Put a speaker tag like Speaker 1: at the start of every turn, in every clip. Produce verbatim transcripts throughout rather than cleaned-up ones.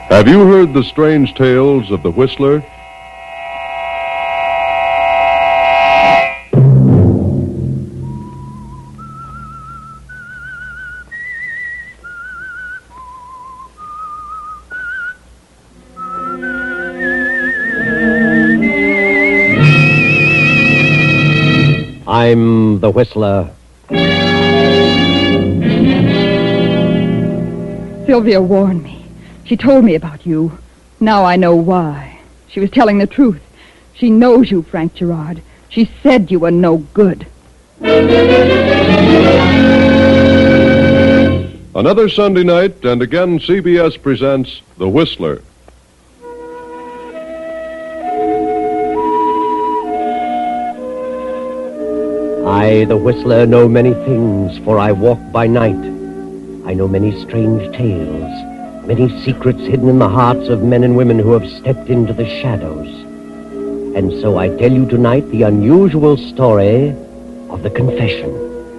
Speaker 1: Have you heard the strange tales of the Whistler?
Speaker 2: I'm the Whistler.
Speaker 3: Sylvia warned me. She told me about you. Now I know why. She was telling the truth. She knows you, Frank Gerard. She said you were no good.
Speaker 1: Another Sunday night, and again C B S presents The Whistler.
Speaker 2: I, the Whistler, know many things, for I walk by night. I know many strange tales, many secrets hidden in the hearts of men and women who have stepped into the shadows. And so I tell you tonight the unusual story of the confession.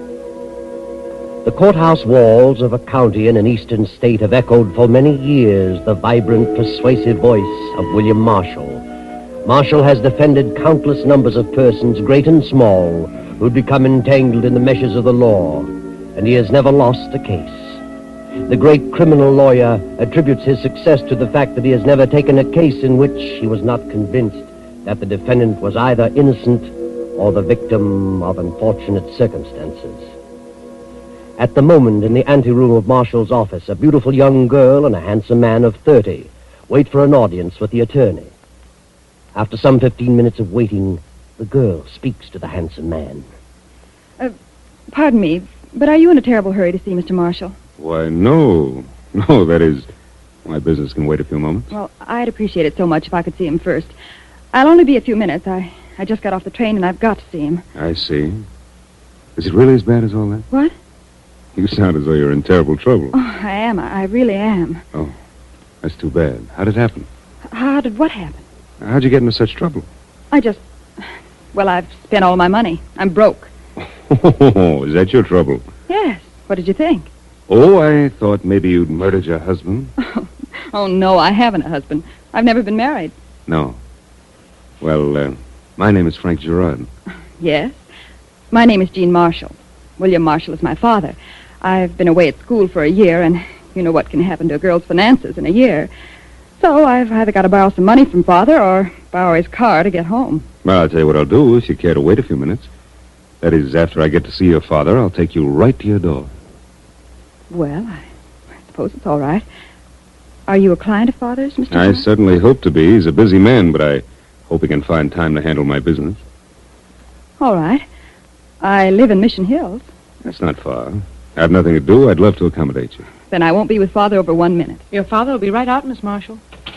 Speaker 2: The courthouse walls of a county in an eastern state have echoed for many years the vibrant, persuasive voice of William Marshall. Marshall has defended countless numbers of persons, great and small, who'd become entangled in the meshes of the law, and he has never lost a case. The great criminal lawyer attributes his success to the fact that he has never taken a case in which he was not convinced that the defendant was either innocent or the victim of unfortunate circumstances. At the moment, in the anteroom of Marshall's office, a beautiful young girl and a handsome man of thirty wait for an audience with the attorney. After some fifteen minutes of waiting, the girl speaks to the handsome man.
Speaker 3: Uh, pardon me, but are you in a terrible hurry to see Mister Marshall?
Speaker 4: Why, no. No, that is, my business can wait a few moments.
Speaker 3: Well, I'd appreciate it so much if I could see him first. I'll only be a few minutes. I, I just got off the train and I've got to see him.
Speaker 4: I see. Is it really as bad as all that?
Speaker 3: What?
Speaker 4: You sound as though you're in terrible trouble.
Speaker 3: Oh, I am. I, I really am.
Speaker 4: Oh, that's too bad. How did it happen?
Speaker 3: How did what happen?
Speaker 4: How'd you get into such trouble?
Speaker 3: I just... Well, I've spent all my money. I'm broke.
Speaker 4: Oh, is that your trouble?
Speaker 3: Yes. What did you think?
Speaker 4: Oh, I thought maybe you'd murdered your husband.
Speaker 3: Oh, no, I haven't a husband. I've never been married.
Speaker 4: No. Well, uh, my name is Frank Gerard.
Speaker 3: Yes? My name is Jean Marshall. William Marshall is my father. I've been away at school for a year, and you know what can happen to a girl's finances in a year. So I've either got to borrow some money from Father or borrow his car to get home.
Speaker 4: Well, I'll tell you what I'll do if you care to wait a few minutes. That is, after I get to see your father, I'll take you right to your door.
Speaker 3: Well, I, I suppose it's all right. Are you a client of Father's, Mister
Speaker 4: I
Speaker 3: John?
Speaker 4: certainly hope to be. He's a busy man, but I hope he can find time to handle my business.
Speaker 3: All right. I live in Mission Hills.
Speaker 4: That's not far. I have nothing to do. I'd love to accommodate you.
Speaker 3: Then I won't be with Father over one minute.
Speaker 5: Your father will be right out, Miss Marshall.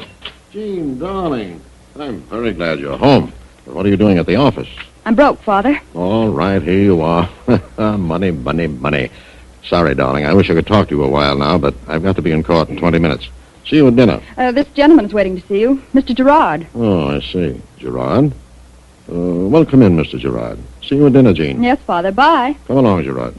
Speaker 6: Jean, darling, I'm very glad you're home. But what are you doing at the office?
Speaker 3: I'm broke, Father.
Speaker 6: All right, here you are. money, money, money. Sorry, darling. I wish I could talk to you a while now, but I've got to be in court in twenty minutes. See you at dinner.
Speaker 3: Uh, this gentleman is waiting to see you, Mister Gerard.
Speaker 6: Oh, I see. Gerard? Uh, well, come in, Mister Gerard. See you at dinner, Jean.
Speaker 3: Yes, Father. Bye.
Speaker 6: Come along, Gerard.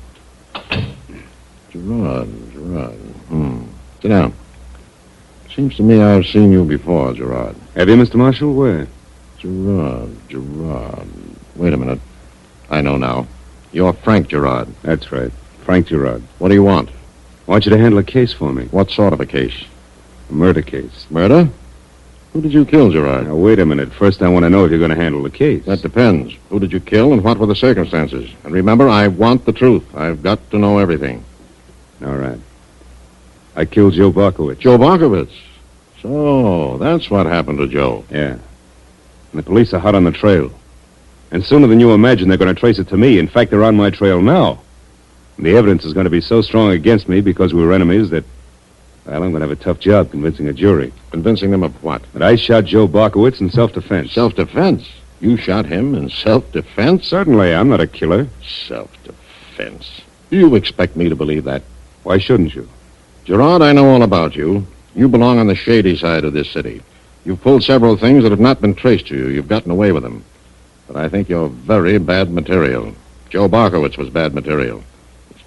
Speaker 6: Gerard, Gerard. Hmm. Sit down. Seems to me I've seen you before, Gerard.
Speaker 4: Have you, Mister Marshall? Where?
Speaker 6: Gerard, Gerard. Wait a minute. I know now. You're Frank Gerard.
Speaker 4: That's right. Frank Gerard.
Speaker 6: What do you want?
Speaker 4: I want you to handle a case for me.
Speaker 6: What sort of a case?
Speaker 4: A murder case.
Speaker 6: Murder? Who did you kill, Gerard?
Speaker 4: Now, wait a minute. First, I want to know if you're going to handle the case.
Speaker 6: That depends. Who did you kill and what were the circumstances? And remember, I want the truth. I've got to know everything.
Speaker 4: All right. I killed Joe Barkowitz.
Speaker 6: Joe Barkowitz? So, that's what happened to Joe.
Speaker 4: Yeah. And the police are hot on the trail. And sooner than you imagine, they're going to trace it to me. In fact, they're on my trail now. And the evidence is going to be so strong against me because we were enemies that, well, I'm going to have a tough job convincing a jury.
Speaker 6: Convincing them of what?
Speaker 4: That I shot Joe Barkowitz in self-defense.
Speaker 6: Self-defense? You shot him in self-defense?
Speaker 4: Certainly, I'm not a killer.
Speaker 6: Self-defense. Do you expect me to believe that?
Speaker 4: Why shouldn't you?
Speaker 6: Gerard, I know all about you. You belong on the shady side of this city. You've pulled several things that have not been traced to you. You've gotten away with them. But I think you're very bad material. Joe Barkowitz was bad material. It's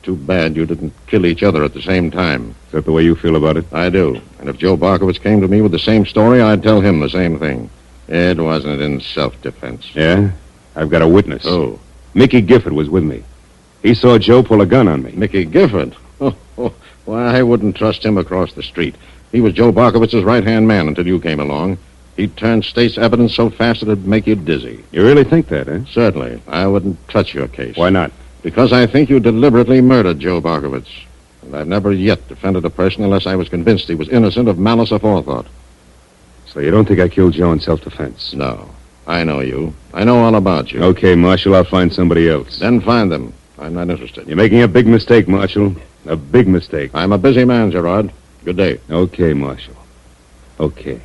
Speaker 6: too bad you didn't kill each other at the same time.
Speaker 4: Is that the way you feel about it?
Speaker 6: I do. And if Joe Barkowitz came to me with the same story, I'd tell him the same thing. It wasn't in self-defense.
Speaker 4: Yeah? I've got a witness.
Speaker 6: Oh.
Speaker 4: Mickey Gifford was with me. He saw Joe pull a gun on me.
Speaker 6: Mickey Gifford? Oh, oh, why, I wouldn't trust him across the street. He was Joe Barkowitz's right-hand man until you came along. He'd turn state's evidence so fast it'd make you dizzy.
Speaker 4: You really think that, eh?
Speaker 6: Certainly. I wouldn't touch your case.
Speaker 4: Why not?
Speaker 6: Because I think you deliberately murdered Joe Barkowitz. And I've never yet defended a person unless I was convinced he was innocent of malice aforethought.
Speaker 4: So you don't think I killed Joe in self-defense?
Speaker 6: No. I know you. I know all about you.
Speaker 4: Okay, Marshal, I'll find somebody else.
Speaker 6: Then find them. I'm not interested.
Speaker 4: You're making a big mistake, Marshal. A big mistake.
Speaker 6: I'm a busy man, Gerard. Good day.
Speaker 4: Okay, Marshal. Okay.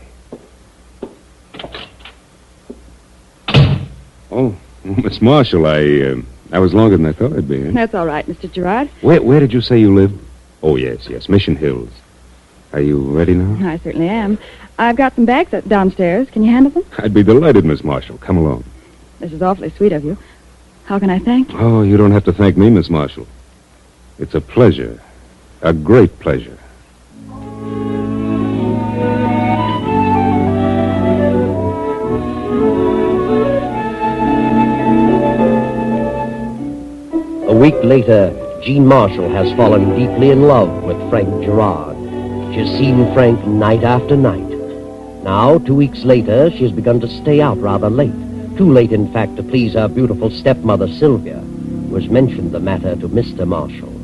Speaker 4: Oh, Miss Marshall, I uh, I was longer than I thought I'd be. Eh?
Speaker 3: That's all right, Mister Gerard.
Speaker 4: Where where did you say you lived? Oh, yes, yes, Mission Hills. Are you ready now?
Speaker 3: I certainly am. I've got some bags up downstairs. Can you handle them?
Speaker 4: I'd be delighted, Miss Marshall. Come along.
Speaker 3: This is awfully sweet of you. How can I thank you?
Speaker 4: Oh, you don't have to thank me, Miss Marshall. It's a pleasure. A great pleasure.
Speaker 2: A week later, Jean Marshall has fallen deeply in love with Frank Gerard. She has seen Frank night after night. Now, two weeks later, she has begun to stay out rather late. Too late, in fact, to please her beautiful stepmother, Sylvia, who has mentioned the matter to Mister Marshall.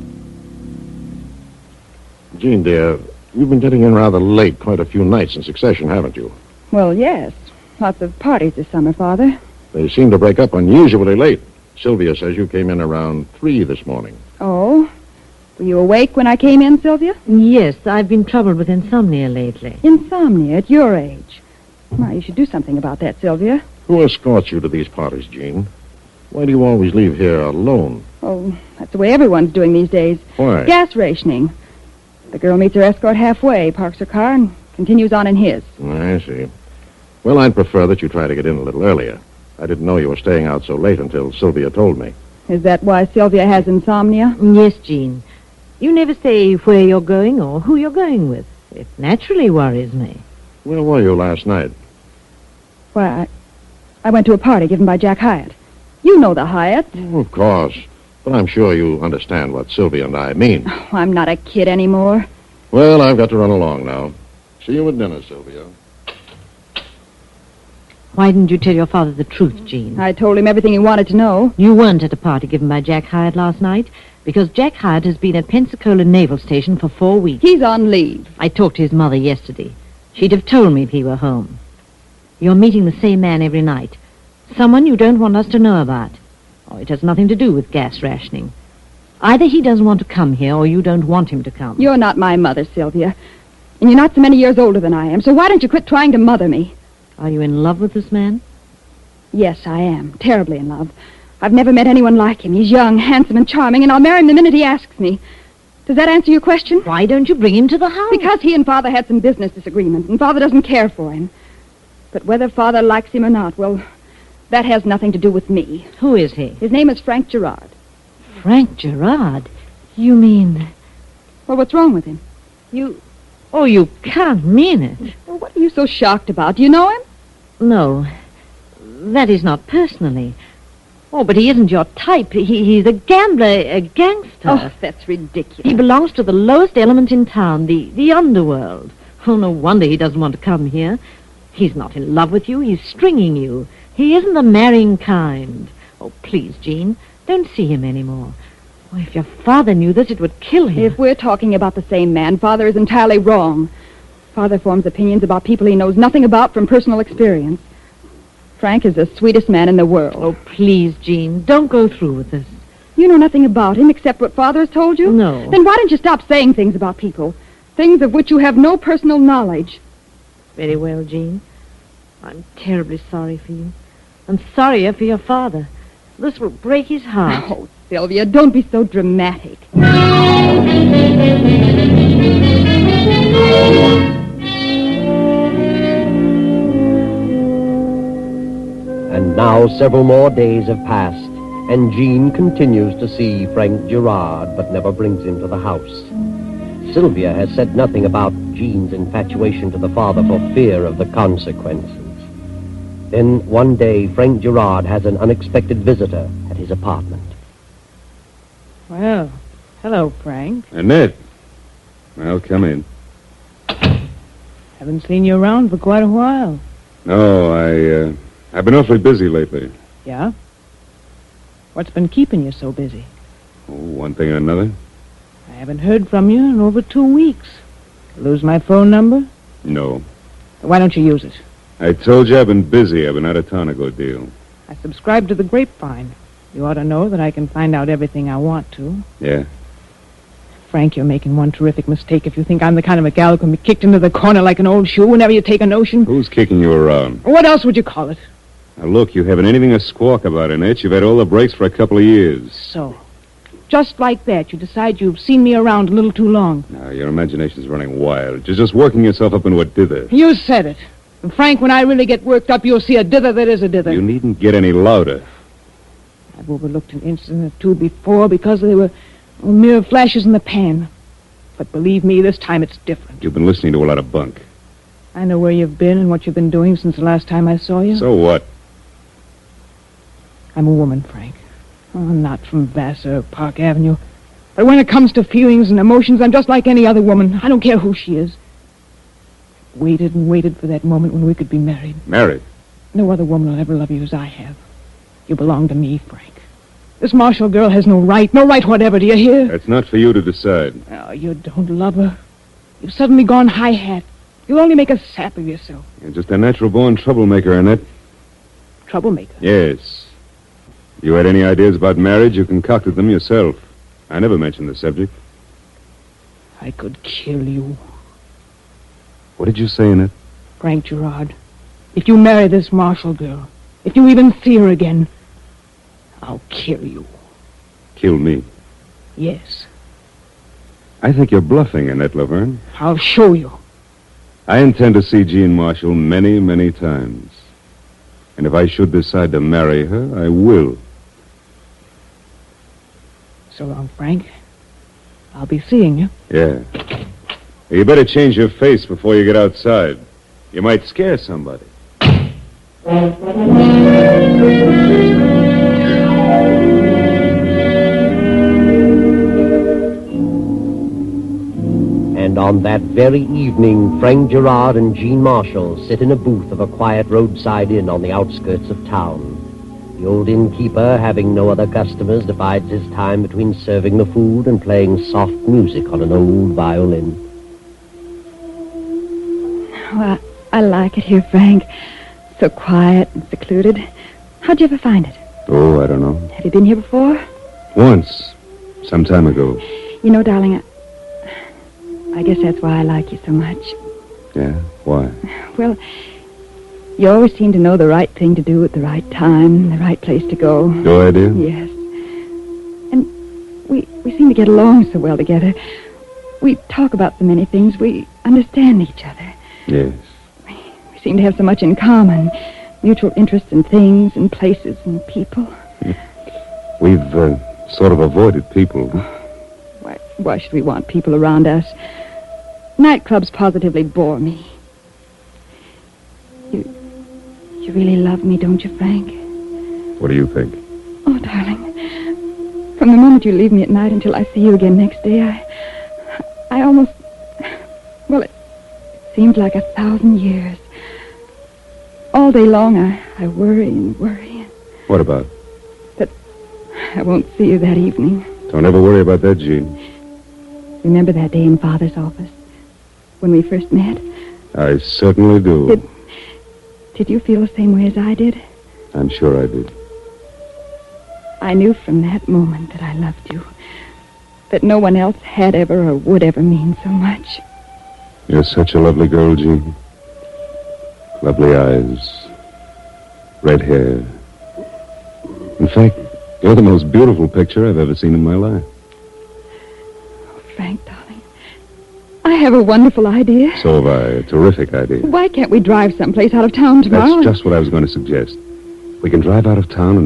Speaker 6: Jean, dear, you've been getting in rather late quite a few nights in succession, haven't you?
Speaker 3: Well, yes. Lots of parties this summer, Father.
Speaker 6: They seem to break up unusually late. Sylvia says you came in around three this morning.
Speaker 3: Oh? Were you awake when I came in, Sylvia?
Speaker 5: Yes, I've been troubled with insomnia lately.
Speaker 3: Insomnia at your age. Why, you should do something about that, Sylvia.
Speaker 6: Who escorts you to these parties, Jean? Why do you always leave here alone?
Speaker 3: Oh, that's the way everyone's doing these days.
Speaker 6: Why?
Speaker 3: Gas rationing. The girl meets her escort halfway, parks her car, and continues on in his.
Speaker 6: I see. Well, I'd prefer that you try to get in a little earlier. I didn't know you were staying out so late until Sylvia told me.
Speaker 3: Is that why Sylvia has insomnia?
Speaker 5: Yes, Jean. You never say where you're going or who you're going with. It naturally worries me.
Speaker 6: Where were you last night?
Speaker 3: Why, I, I went to a party given by Jack Hyatt. You know the Hyatt.
Speaker 6: Oh, of course. But I'm sure you understand what Sylvia and I mean.
Speaker 3: Oh, I'm not a kid anymore.
Speaker 6: Well, I've got to run along now. See you at dinner, Sylvia.
Speaker 5: Why didn't you tell your father the truth, Jean?
Speaker 3: I told him everything he wanted to know.
Speaker 5: You weren't at a party given by Jack Hyatt last night because Jack Hyatt has been at Pensacola Naval Station for four weeks.
Speaker 3: He's on leave.
Speaker 5: I talked to his mother yesterday. She'd have told me if he were home. You're meeting the same man every night. Someone you don't want us to know about. Oh, it has nothing to do with gas rationing. Either he doesn't want to come here or you don't want him to come.
Speaker 3: You're not my mother, Sylvia. And you're not so many years older than I am, so why don't you quit trying to mother me?
Speaker 5: Are you in love with this man?
Speaker 3: Yes, I am. Terribly in love. I've never met anyone like him. He's young, handsome, and charming, and I'll marry him the minute he asks me. Does that answer your question?
Speaker 5: Why don't you bring him to the house?
Speaker 3: Because he and Father had some business disagreement, and Father doesn't care for him. But whether Father likes him or not, well, that has nothing to do with me.
Speaker 5: Who is he?
Speaker 3: His name is Frank Gerard.
Speaker 5: Frank Gerard? You mean...
Speaker 3: Well, what's wrong with him?
Speaker 5: You... Oh, you can't mean it.
Speaker 3: Well, what are you so shocked about? Do you know him?
Speaker 5: No. That is not personally. Oh, but he isn't your type. He, he's a gambler, a gangster.
Speaker 3: Oh, that's ridiculous.
Speaker 5: He belongs to the lowest element in town, the, the underworld. Oh, no wonder he doesn't want to come here. He's not in love with you. He's stringing you. He isn't the marrying kind. Oh, please, Jean, don't see him anymore. Oh, if your father knew this, it would kill him.
Speaker 3: If we're talking about the same man, Father is entirely wrong. Father forms opinions about people he knows nothing about from personal experience. Frank is the sweetest man in the world.
Speaker 5: Oh, please, Jean, don't go through with this.
Speaker 3: You know nothing about him except what Father has told you?
Speaker 5: No.
Speaker 3: Then why don't you stop saying things about people? Things of which you have no personal knowledge.
Speaker 5: Very well, Jean. I'm terribly sorry for you. I'm sorrier for your father. This will break his heart.
Speaker 3: Oh, Sylvia, don't be so dramatic.
Speaker 2: And now several more days have passed, and Jean continues to see Frank Gerard, but never brings him to the house. Sylvia has said nothing about Jean's infatuation to the father for fear of the consequences. Then, one day, Frank Gerard has an unexpected visitor at his apartment.
Speaker 7: Well, hello, Frank.
Speaker 4: Annette. Well, come in.
Speaker 7: Haven't seen you around for quite a while.
Speaker 4: No, I, uh, I've been awfully busy lately.
Speaker 7: Yeah? What's been keeping you so busy?
Speaker 4: Oh, one thing or another.
Speaker 7: I haven't heard from you in over two weeks. Lose my phone number?
Speaker 4: No.
Speaker 7: Why don't you use it?
Speaker 4: I told you I've been busy. I've been out of town a good deal.
Speaker 7: I subscribe to the Grapevine. You ought to know that I can find out everything I want to.
Speaker 4: Yeah?
Speaker 7: Frank, you're making one terrific mistake if you think I'm the kind of a gal who can be kicked into the corner like an old shoe whenever you take a notion.
Speaker 4: Who's kicking you around?
Speaker 7: What else would you call it?
Speaker 4: Now, look, you haven't anything to squawk about, Annette. You've had all the breaks for a couple of years.
Speaker 7: So, just like that, you decide you've seen me around a little too long.
Speaker 4: Now, your imagination's running wild. You're just working yourself up into a dither.
Speaker 7: You said it. And Frank, when I really get worked up, you'll see a dither that is a dither.
Speaker 4: You needn't get any louder.
Speaker 7: I've overlooked an incident or two before because they were well, mere flashes in the pan. But believe me, this time it's different.
Speaker 4: You've been listening to a lot of bunk.
Speaker 7: I know where you've been and what you've been doing since the last time I saw you.
Speaker 4: So what?
Speaker 7: I'm a woman, Frank. Oh, I'm not from Vassar or Park Avenue. But when it comes to feelings and emotions, I'm just like any other woman. I don't care who she is. Waited and waited for that moment when we could be married.
Speaker 4: Married?
Speaker 7: No other woman will ever love you as I have. You belong to me, Frank. This Marshall girl has no right, no right whatever, do you hear?
Speaker 4: That's not for you to decide.
Speaker 7: Oh, you don't love her. You've suddenly gone high-hat. You'll only make a sap of yourself.
Speaker 4: You're just a natural-born troublemaker, Annette.
Speaker 7: Troublemaker?
Speaker 4: Yes. If you had any ideas about marriage, you concocted them yourself. I never mentioned the subject.
Speaker 7: I could kill you.
Speaker 4: What did you say, Annette?
Speaker 7: Frank Gerard, if you marry this Marshall girl, if you even see her again, I'll kill you.
Speaker 4: Kill me?
Speaker 7: Yes.
Speaker 4: I think you're bluffing, Annette Laverne.
Speaker 7: I'll show you.
Speaker 4: I intend to see Jean Marshall many, many times. And if I should decide to marry her, I will.
Speaker 7: So long, Frank. I'll be seeing you.
Speaker 4: Yeah. You better change your face before you get outside. You might scare somebody.
Speaker 2: And on that very evening, Frank Gerard and Jean Marshall sit in a booth of a quiet roadside inn on the outskirts of town. The old innkeeper, having no other customers, divides his time between serving the food and playing soft music on an old violin.
Speaker 3: Oh, I, I like it here, Frank. So quiet and secluded. How'd you ever find it?
Speaker 4: Oh, I don't know.
Speaker 3: Have you been here before?
Speaker 4: Once. Some time ago.
Speaker 3: You know, darling, I, I guess that's why I like you so much.
Speaker 4: Yeah? Why?
Speaker 3: Well, you always seem to know the right thing to do at the right time, the right place to go.
Speaker 4: Do I, dear?
Speaker 3: Yes. And we we seem to get along so well together. We talk about so many things. We understand each other.
Speaker 4: Yes.
Speaker 3: We seem to have so much in common. Mutual interest in things and places and people.
Speaker 4: We've uh, sort of avoided people.
Speaker 3: Why, why should we want people around us? Nightclubs positively bore me. You, you really love me, don't you, Frank?
Speaker 4: What do you think?
Speaker 3: Oh, darling, from the moment you leave me at night until I see you again next day, I, I almost, well, it seems like a thousand years. All day long, I, I worry and worry.
Speaker 4: What about?
Speaker 3: That I won't see you that evening.
Speaker 4: Don't ever worry about that, Jean.
Speaker 3: Remember that day in Father's office when we first met?
Speaker 4: I certainly do.
Speaker 3: Did, did you feel the same way as I did?
Speaker 4: I'm sure I did.
Speaker 3: I knew from that moment that I loved you. That no one else had ever or would ever mean so much.
Speaker 4: You're such a lovely girl, Jean. Lovely eyes. Red hair. In fact, you're the most beautiful picture I've ever seen in my life.
Speaker 3: Oh, Frank, darling. I have a wonderful idea.
Speaker 4: So have I. A terrific idea.
Speaker 3: Why can't we drive someplace out of town tomorrow?
Speaker 4: That's just what I was going to suggest. We can drive out of town and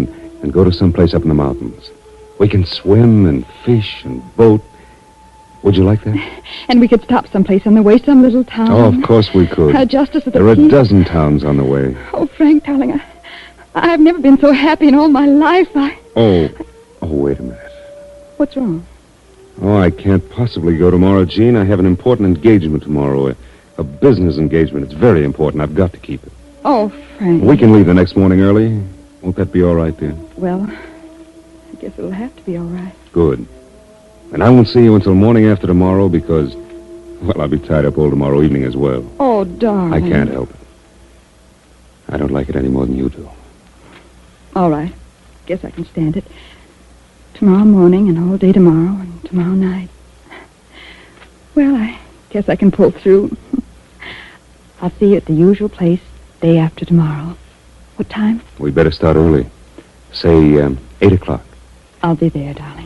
Speaker 4: and go to some place up in the mountains. We can swim and fish and boat. Would you like that?
Speaker 3: And we could stop someplace on the way, some little town.
Speaker 4: Oh, of course we could.
Speaker 3: Uh, just as at the
Speaker 4: There are a
Speaker 3: peak.
Speaker 4: dozen towns on the way.
Speaker 3: Oh, Frank, darling, I, I've never been so happy in all my life. I...
Speaker 4: Oh, oh, wait a minute.
Speaker 3: What's wrong?
Speaker 4: Oh, I can't possibly go tomorrow, Jean. I have an important engagement tomorrow. A, a business engagement. It's very important. I've got to keep it.
Speaker 3: Oh, Frank.
Speaker 4: We can leave the next morning early. Won't that be all right, dear?
Speaker 3: Well, I guess it'll have to be all right.
Speaker 4: Good. And I won't see you until morning after tomorrow because, well, I'll be tied up all tomorrow evening as well.
Speaker 3: Oh, darling.
Speaker 4: I can't help it. I don't like it any more than you do.
Speaker 3: All right. Guess I can stand it. Tomorrow morning and all day tomorrow and tomorrow night. Well, I guess I can pull through. I'll see you at the usual place day after tomorrow. What time?
Speaker 4: We better start early. Say, um, eight o'clock.
Speaker 3: I'll be there, darling.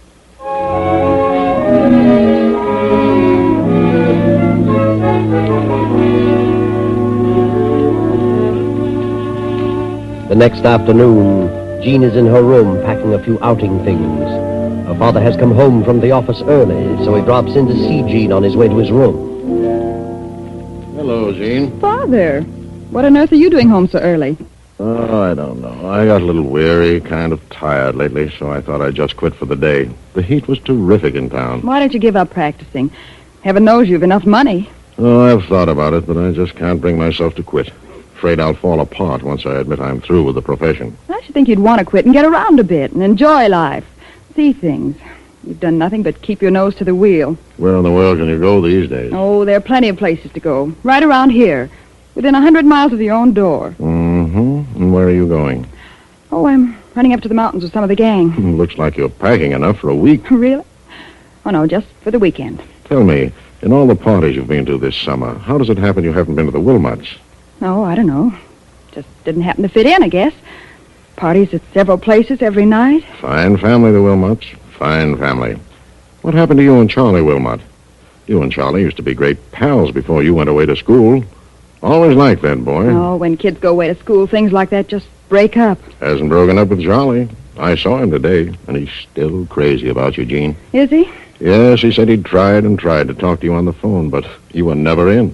Speaker 2: The next afternoon, Jean is in her room packing a few outing things. Her father has come home from the office early, so he drops in to see Jean on his way to his room.
Speaker 6: Hello, Jean.
Speaker 3: Father, what on earth are you doing home so early?
Speaker 6: Oh, I don't know. I got a little weary, kind of tired lately, so I thought I'd just quit for the day. The heat was terrific in town.
Speaker 3: Why don't you give up practicing? Heaven knows you've enough money.
Speaker 6: Oh, I've thought about it, but I just can't bring myself to quit. Afraid I'll fall apart once I admit I'm through with the profession.
Speaker 3: I should think you'd want to quit and get around a bit and enjoy life. See things. You've done nothing but keep your nose to the wheel.
Speaker 6: Where in the world can you go these days?
Speaker 3: Oh, there are plenty of places to go. Right around here. Within a hundred miles of your own door.
Speaker 6: Mm-hmm. And where are you going?
Speaker 3: Oh, I'm running up to the mountains with some of the gang.
Speaker 6: Looks like you're packing enough for a week.
Speaker 3: Really? Oh, no, just for the weekend.
Speaker 6: Tell me, in all the parties you've been to this summer, how does it happen you haven't been to the Wilmots?
Speaker 3: Oh, I don't know. Just didn't happen to fit in, I guess. Parties at several places every night.
Speaker 6: Fine family, the Wilmots. Fine family. What happened to you and Charlie Wilmot? You and Charlie used to be great pals before you went away to school. Always liked that boy.
Speaker 3: Oh, when kids go away to school, things like that just break up.
Speaker 6: Hasn't broken up with Charlie. I saw him today, and he's still crazy about you, Jean.
Speaker 3: Is he?
Speaker 6: Yes, he said he'd tried and tried to talk to you on the phone, but you were never in.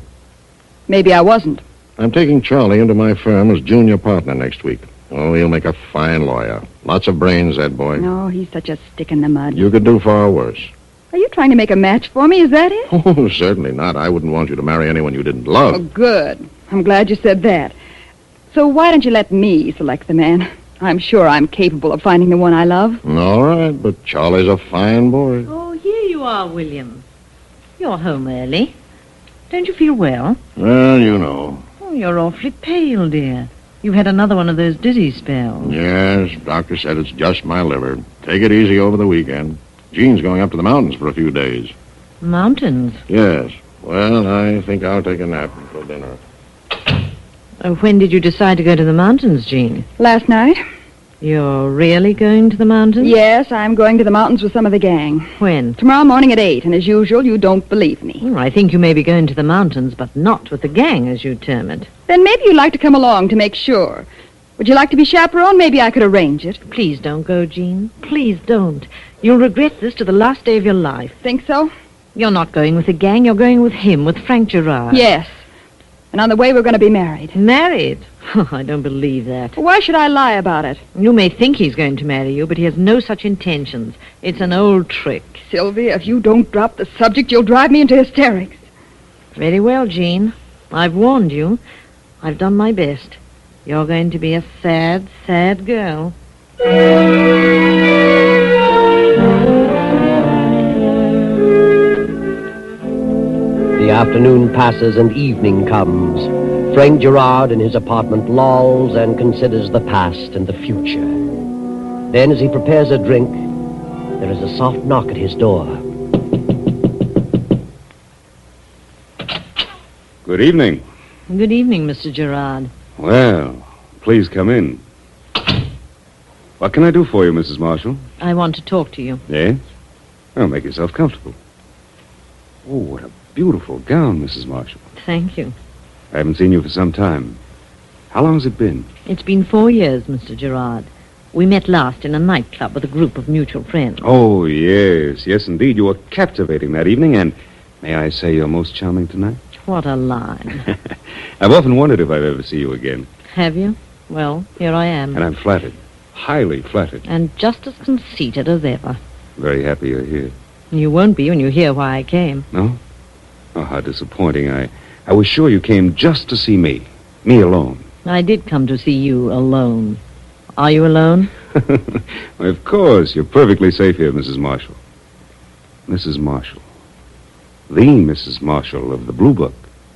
Speaker 3: Maybe I wasn't.
Speaker 6: I'm taking Charlie into my firm as junior partner next week. Oh, he'll make a fine lawyer. Lots of brains, that boy.
Speaker 3: No, he's such a stick in the mud.
Speaker 6: You could do far worse.
Speaker 3: Are you trying to make a match for me? Is that it?
Speaker 6: Oh, certainly not. I wouldn't want you to marry anyone you didn't love.
Speaker 3: Oh, good. I'm glad you said that. So why don't you let me select the man? I'm sure I'm capable of finding the one I love.
Speaker 6: All right, but Charlie's a fine boy.
Speaker 5: Oh, here you are, William. You're home early. Don't you feel well?
Speaker 6: Well, you know.
Speaker 5: Oh, you're awfully pale, dear. You've had another one of those dizzy spells.
Speaker 6: Yes, doctor said it's just my liver. Take it easy over the weekend. Jean's going up to the mountains for a few days.
Speaker 5: Mountains?
Speaker 6: Yes. Well, I think I'll take a nap before dinner.
Speaker 5: Oh, when did you decide to go to the mountains, Jean?
Speaker 3: Last night?
Speaker 5: You're really going to the mountains?
Speaker 3: Yes, I'm going to the mountains with some of the gang.
Speaker 5: When?
Speaker 3: Tomorrow morning at eight, and as usual, you don't believe me.
Speaker 5: Well, I think you may be going to the mountains, but not with the gang, as you term it.
Speaker 3: Then maybe you'd like to come along to make sure. Would you like to be chaperone? Maybe I could arrange it.
Speaker 5: Please don't go, Jean. Please don't. You'll regret this to the last day of your life.
Speaker 3: Think so?
Speaker 5: You're not going with the gang. You're going with him, with Frank Gerard.
Speaker 3: Yes. And on the way, we're going to be married.
Speaker 5: Married? I don't believe that.
Speaker 3: Why should I lie about it?
Speaker 5: You may think he's going to marry you, but he has no such intentions. It's an old trick.
Speaker 3: Sylvia, if you don't drop the subject, you'll drive me into hysterics.
Speaker 5: Very well, Jean. I've warned you. I've done my best. You're going to be a sad, sad girl.
Speaker 2: The afternoon passes and evening comes. Frank Gerard in his apartment lolls and considers the past and the future. Then, as he prepares a drink, there is a soft knock at his door.
Speaker 4: Good evening.
Speaker 5: Good evening, Mister Gerard.
Speaker 4: Well, please come in. What can I do for you, Missus Marshall?
Speaker 5: I want to talk to you.
Speaker 4: Yes? Well, make yourself comfortable. Oh, what a beautiful gown, Missus Marshall.
Speaker 5: Thank you.
Speaker 4: I haven't seen you for some time. How long has it been?
Speaker 5: It's been four years, Mister Gerard. We met last in a nightclub with a group of mutual friends.
Speaker 4: Oh, yes. Yes, indeed. You were captivating that evening, and may I say you're most charming tonight?
Speaker 5: What a line.
Speaker 4: I've often wondered if I'd ever see you again.
Speaker 5: Have you? Well, here I am.
Speaker 4: And I'm flattered. Highly flattered.
Speaker 5: And just as conceited as ever.
Speaker 4: Very happy you're here.
Speaker 5: You won't be when you hear why I came.
Speaker 4: No? Oh, how disappointing. I, I was sure you came just to see me. Me alone.
Speaker 5: I did come to see you alone. Are you alone?
Speaker 4: Why, of course. You're perfectly safe here, Missus Marshall. Missus Marshall. The Missus Marshall of the Blue Book.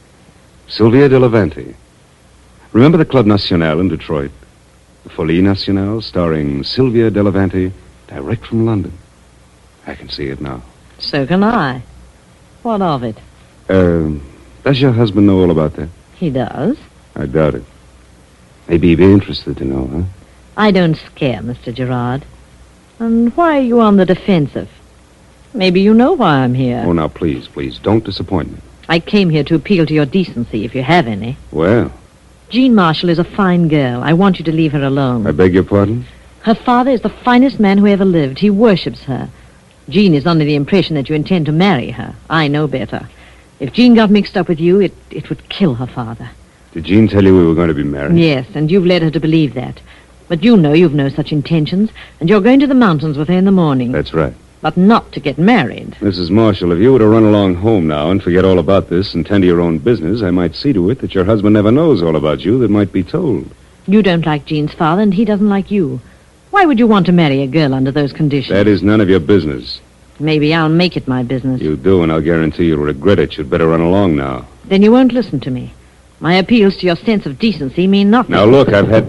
Speaker 4: Sylvia de Levante. Remember the Club National in Detroit? The Folie Nationale, starring Sylvia de Levante, direct from London. I can see it now.
Speaker 5: So can I. What of it?
Speaker 4: Uh, does your husband know all about that?
Speaker 5: He does.
Speaker 4: I doubt it. Maybe he'd be interested to know, huh?
Speaker 5: I don't scare, Mister Gerard. And why are you on the defensive? Maybe you know why I'm here.
Speaker 4: Oh, now, please, please, don't disappoint me.
Speaker 5: I came here to appeal to your decency, if you have any.
Speaker 4: Well,
Speaker 5: Jean Marshall is a fine girl. I want you to leave her alone.
Speaker 4: I beg your pardon?
Speaker 5: Her father is the finest man who ever lived. He worships her. Jean is under the impression that you intend to marry her. I know better. If Jean got mixed up with you, it, it would kill her father.
Speaker 4: Did Jean tell you we were going to be married?
Speaker 5: Yes, and you've led her to believe that. But you know you've no such intentions, and you're going to the mountains with her in the morning.
Speaker 4: That's right.
Speaker 5: But not to get married.
Speaker 4: Missus Marshall, if you were to run along home now and forget all about this and tend to your own business, I might see to it that your husband never knows all about you that might be told.
Speaker 5: You don't like Jean's father, and he doesn't like you. Why would you want to marry a girl under those conditions?
Speaker 4: That is none of your business.
Speaker 5: Maybe I'll make it my business.
Speaker 4: You do, and I'll guarantee you'll regret it. You'd better run along now.
Speaker 5: Then you won't listen to me. My appeals to your sense of decency mean nothing.
Speaker 4: Now, look, I've had...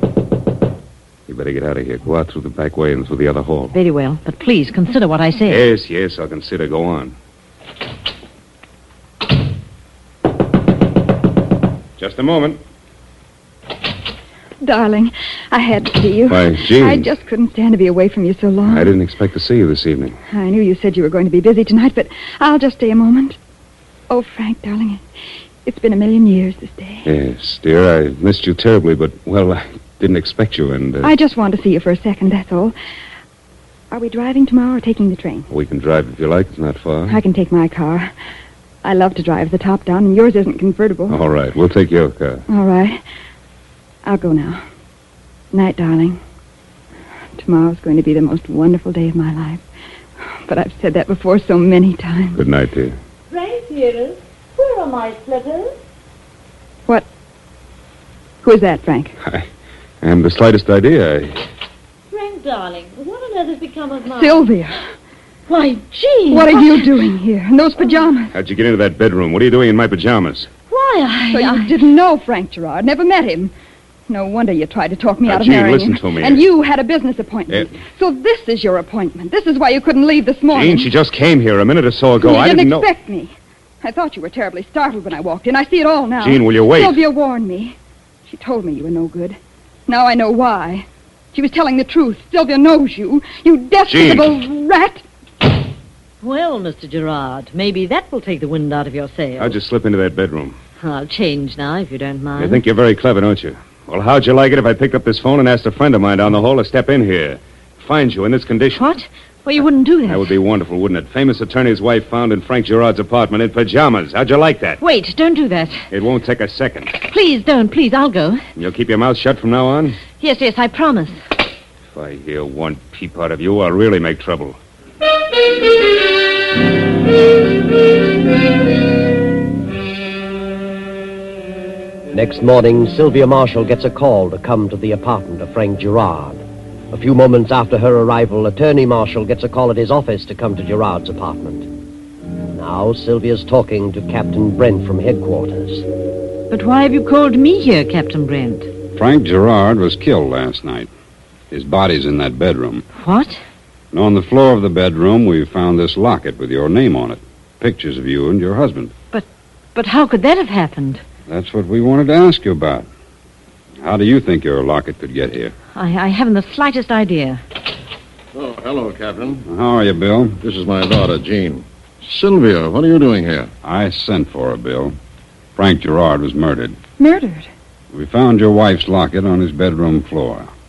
Speaker 4: You better get out of here. Go out through the back way and through the other hall.
Speaker 5: Very well, but please consider what I say.
Speaker 4: Yes, yes, I'll consider. Go on. Just a moment.
Speaker 3: Darling, I had to see you.
Speaker 4: Why, Jean.
Speaker 3: I just couldn't stand to be away from you so long.
Speaker 4: I didn't expect to see you this evening.
Speaker 3: I knew you said you were going to be busy tonight, but I'll just stay a moment. Oh, Frank, darling, it's been a million years this day.
Speaker 4: Yes, dear, I missed you terribly, but, well, I didn't expect you, and... Uh,
Speaker 3: I just wanted to see you for a second, that's all. Are we driving tomorrow or taking the train?
Speaker 4: We can drive if you like. It's not far.
Speaker 3: I can take my car. I love to drive the top down, and yours isn't convertible.
Speaker 4: All right, we'll take your car.
Speaker 3: All right. I'll go now. Night, darling. Tomorrow's going to be the most wonderful day of my life. But I've said that before so many times.
Speaker 4: Good night, dear.
Speaker 5: Frank, dearest, where are my slippers?
Speaker 3: What? Who is that, Frank?
Speaker 4: I, I haven't the slightest idea. I...
Speaker 5: Frank, darling, what on earth has become of my...
Speaker 3: Sylvia!
Speaker 5: Why, Jean!
Speaker 3: What are you doing here in those pajamas?
Speaker 4: How'd you get into that bedroom? What are you doing in my pajamas?
Speaker 5: Why, I...
Speaker 3: So you
Speaker 5: I...
Speaker 3: didn't know Frank Gerard, never met him. No wonder you tried to talk me
Speaker 4: Now,
Speaker 3: out of
Speaker 4: Jean,
Speaker 3: marrying
Speaker 4: listen
Speaker 3: him.
Speaker 4: to me.
Speaker 3: And you had a business appointment.
Speaker 4: Eh.
Speaker 3: So this is your appointment. This is why you couldn't leave this morning.
Speaker 4: Jean, she just came here a minute or so ago.
Speaker 3: You
Speaker 4: I
Speaker 3: didn't
Speaker 4: didn't
Speaker 3: expect me. I thought you were terribly startled when I walked in. I see it all now.
Speaker 4: Jean, will you wait?
Speaker 3: Sylvia warned me. She told me you were no good. Now I know why. She was telling the truth. Sylvia knows you. You despicable rat.
Speaker 5: Well, Mister Gerard, maybe that will take the wind out of your sails.
Speaker 4: I'll just slip into that bedroom.
Speaker 5: I'll change now, if you don't mind.
Speaker 4: You think you're very clever, don't you? Well, how'd you like it if I picked up this phone and asked a friend of mine down the hall to step in here? Find you in this condition.
Speaker 5: What? Well, you wouldn't do that.
Speaker 4: That would be wonderful, wouldn't it? Famous attorney's wife found in Frank Gerard's apartment in pajamas. How'd you like that?
Speaker 5: Wait, don't do that.
Speaker 4: It won't take a second.
Speaker 5: Please don't, please, I'll go.
Speaker 4: You'll keep your mouth shut from now on?
Speaker 5: Yes, yes, I promise.
Speaker 4: If I hear one peep out of you, I'll really make trouble.
Speaker 2: Next morning, Sylvia Marshall gets a call to come to the apartment of Frank Gerard. A few moments after her arrival, Attorney Marshall gets a call at his office to come to Gerard's apartment. Now Sylvia's talking to Captain Brent from headquarters.
Speaker 5: But why have you called me here, Captain Brent?
Speaker 8: Frank Gerard was killed last night. His body's in that bedroom.
Speaker 5: What?
Speaker 8: And on the floor of the bedroom, we found this locket with your name on it. Pictures of you and your husband.
Speaker 5: But, but how could that have happened?
Speaker 8: That's what we wanted to ask you about. How do you think your locket could get here?
Speaker 5: I, I haven't the slightest idea.
Speaker 6: Oh, hello, Captain.
Speaker 8: How are you, Bill?
Speaker 6: This is my daughter, Jean. Sylvia, what are you doing here?
Speaker 8: I sent for her, Bill. Frank Gerard was murdered.
Speaker 3: Murdered?
Speaker 8: We found your wife's locket on his bedroom floor.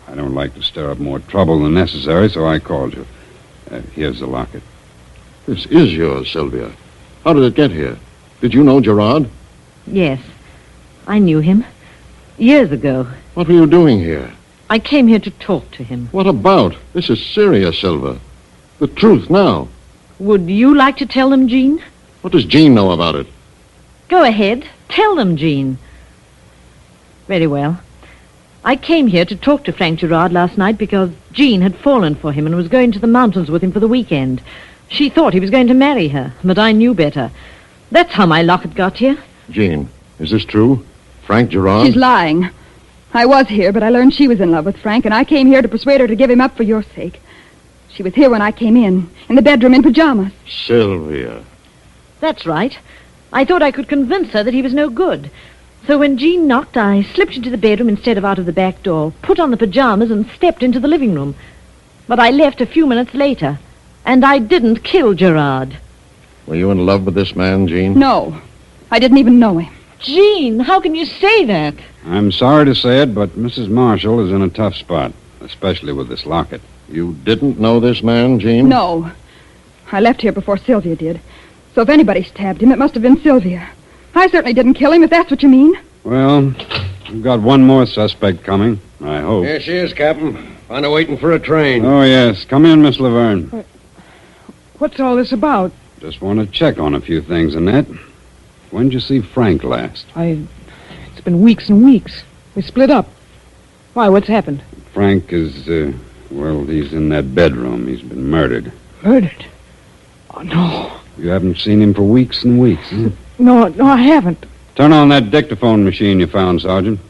Speaker 8: I don't like to stir up more trouble than necessary, so I called you. Uh, here's the locket.
Speaker 6: This is yours, Sylvia. How did it get here? Did you know Gerard?
Speaker 5: Yes. I knew him. Years ago.
Speaker 6: What were you doing here?
Speaker 5: I came here to talk to him.
Speaker 6: What about? This is serious, Silva. The truth now.
Speaker 5: Would you like to tell them, Jean?
Speaker 6: What does Jean know about it?
Speaker 5: Go ahead. Tell them, Jean. Very well. I came here to talk to Frank Gerard last night because Jean had fallen for him and was going to the mountains with him for the weekend. She thought he was going to marry her, but I knew better. That's how my locket got here.
Speaker 6: Jean, is this true? Frank Gerard?
Speaker 3: She's lying. I was here, but I learned she was in love with Frank, and I came here to persuade her to give him up for your sake. She was here when I came in, in the bedroom in pajamas.
Speaker 6: Sylvia.
Speaker 5: That's right. I thought I could convince her that he was no good. So when Jean knocked, I slipped into the bedroom instead of out of the back door, put on the pajamas, and stepped into the living room. But I left a few minutes later, and I didn't kill Gerard.
Speaker 6: Were you in love with this man, Jean?
Speaker 3: No. I didn't even know him.
Speaker 5: Jean, how can you say that?
Speaker 8: I'm sorry to say it, but Missus Marshall is in a tough spot, especially with this locket.
Speaker 6: You didn't know this man, Jean?
Speaker 3: No. I left here before Sylvia did. So if anybody stabbed him, it must have been Sylvia. I certainly didn't kill him, if that's what you mean.
Speaker 8: Well, we've got one more suspect coming, I hope.
Speaker 2: Here she is, Captain. Find her waiting for a train.
Speaker 8: Oh, yes. Come in, Miss Laverne.
Speaker 7: What's all this about?
Speaker 8: Just want to check on a few things, Annette. When did you see Frank last?
Speaker 7: I... It's been weeks and weeks. We split up. Why, what's happened?
Speaker 8: Frank is, uh, well, he's in that bedroom. He's been murdered.
Speaker 7: Murdered? Oh, no.
Speaker 8: You haven't seen him for weeks and weeks, huh?
Speaker 7: No, no, I haven't.
Speaker 8: Turn on that dictaphone machine you found, Sergeant.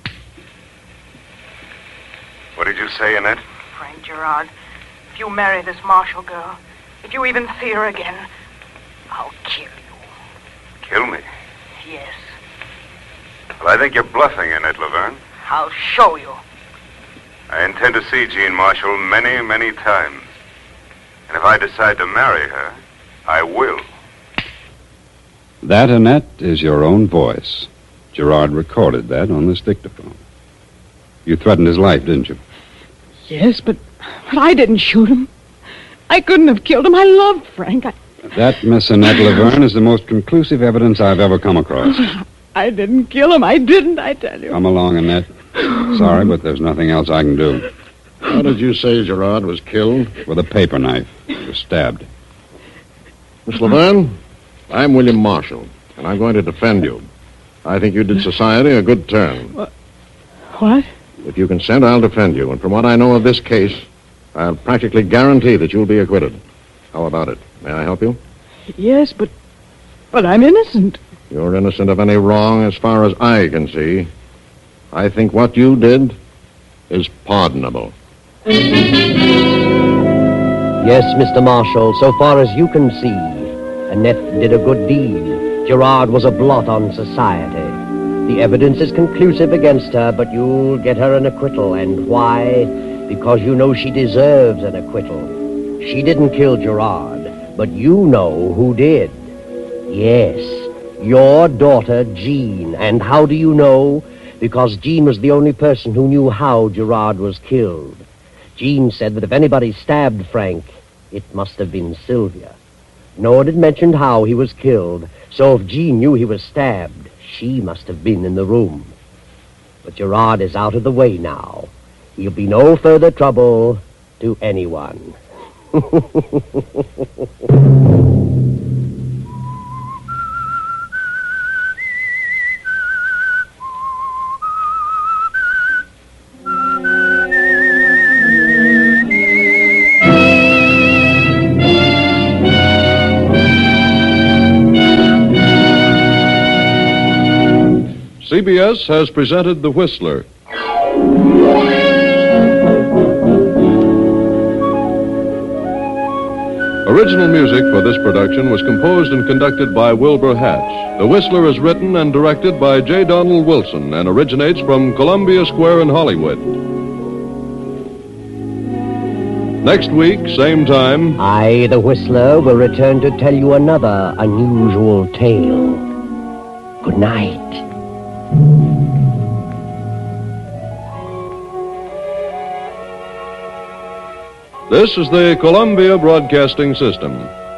Speaker 4: What did you say, Annette?
Speaker 9: Frank Gerard, if you marry this Marshall girl, if you even see her again, I'll kill you.
Speaker 4: Kill me?
Speaker 9: Yes,
Speaker 4: Well, I think you're bluffing, Annette Laverne.
Speaker 9: I'll show you.
Speaker 4: I intend to see Jean Marshall many, many times. And if I decide to marry her, I will.
Speaker 8: That, Annette, is your own voice. Gerard recorded that on this dictaphone. You threatened his life, didn't you?
Speaker 7: Yes, but, but I didn't shoot him. I couldn't have killed him. I loved Frank. I,
Speaker 8: That, Miss Annette Laverne, is the most conclusive evidence I've ever come across.
Speaker 7: I didn't kill him. I didn't, I tell you.
Speaker 8: Come along, Annette. Sorry, but there's nothing else I can do.
Speaker 6: How did you say Gerard was killed?
Speaker 8: With a paper knife. He was stabbed.
Speaker 6: Miss Laverne, I'm William Marshall, and I'm going to defend you. I think you did society a good turn.
Speaker 7: What?
Speaker 6: If you consent, I'll defend you. And from what I know of this case, I'll practically guarantee that you'll be acquitted. How about it? May I help you?
Speaker 7: Yes, but... But I'm innocent.
Speaker 6: You're innocent of any wrong as far as I can see. I think what you did is pardonable.
Speaker 2: Yes, Mister Marshall, so far as you can see, Annette did a good deed. Gerard was a blot on society. The evidence is conclusive against her, but you'll get her an acquittal. And why? Because you know she deserves an acquittal. She didn't kill Gerard, but you know who did. Yes, your daughter, Jean. And how do you know? Because Jean was the only person who knew how Gerard was killed. Jean said that if anybody stabbed Frank, it must have been Sylvia. No one had mentioned how he was killed, so if Jean knew he was stabbed, she must have been in the room. But Gerard is out of the way now. He'll be no further trouble to anyone.
Speaker 1: C B S has presented The Whistler. Original music for this production was composed and conducted by Wilbur Hatch. The Whistler is written and directed by J. Donald Wilson and originates from Columbia Square in Hollywood. Next week, same time,
Speaker 2: I, the Whistler, will return to tell you another unusual tale. Good night.
Speaker 1: This is the Columbia Broadcasting System.